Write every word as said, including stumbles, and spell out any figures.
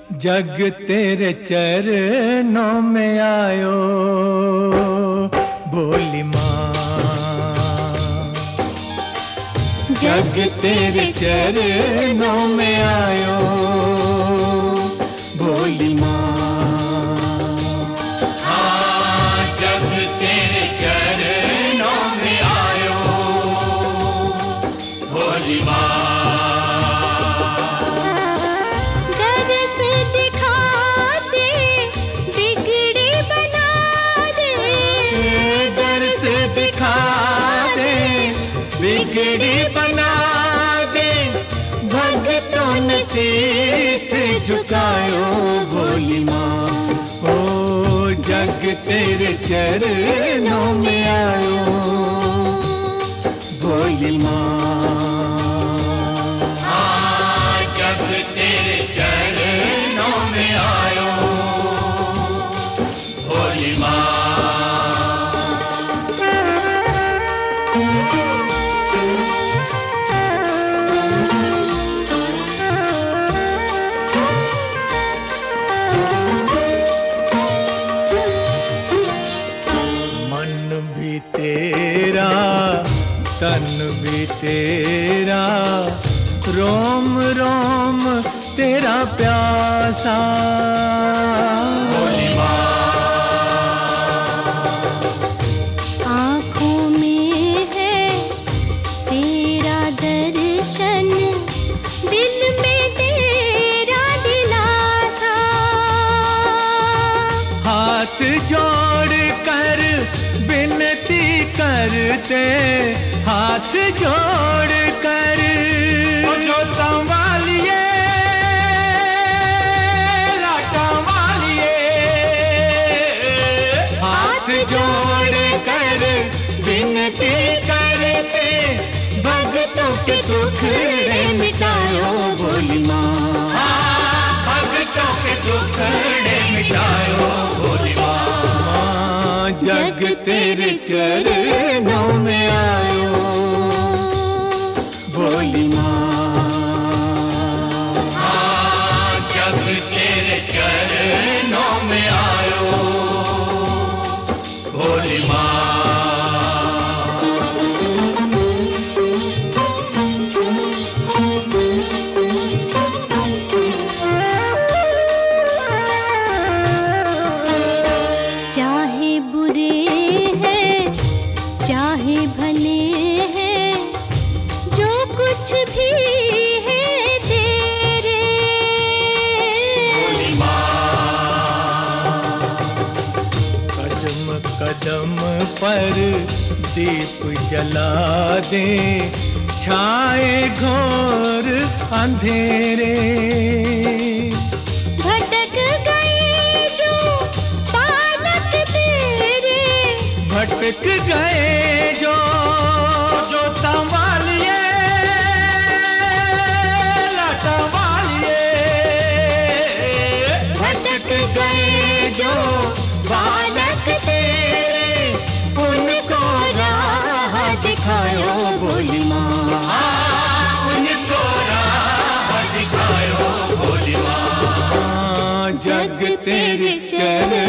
जग तेरे चरणों में आयो भोली माँ। जग तेरे चरणों में आयो भोली माँ। हाँ, जग तेरे चरणों में आयो भोली माँ। बिगड़ी बना दे भक्तों ने शीश झुकायो भोली माँ। ओ जग तेरे चरणों में आयो भोली माँ। हाँ, जग तेरे चरणों में आयो भोली माँ। तेरा तन भी तेरा रोम रोम तेरा प्यासा भोली माँ। आँखों में है तेरा दर्शन, दिल में तेरा दिलासा। हाथ जोड़ कर विनती करते हाथ जोड़ कर जो संभालिए लाटा वालिए। हाथ जोड़ कर विनती करते भक्तों के दुख मिटायो भोली माँ। भक्तों के दुख मिटायो भोली माँ। जग तेरे चरणों में आयो भोली माँ। हाँ, जग तेरे चरणों में आयो भोली माँ। चाहे बुरे हैं चाहे भले हैं जो कुछ भी है तेरे। भोली माँ। कदम कदम पर दीप जला दे छाए घोर अंधेरे। भटक गए जो बालक तेरे, भटक गए जो जो संभालिए लाटा वालिए। भटक गए जो बालक तेरे, उनको राह दिखायो भोली माँ। उनको राह दिखायो भोली माँ। जग तेरे चरण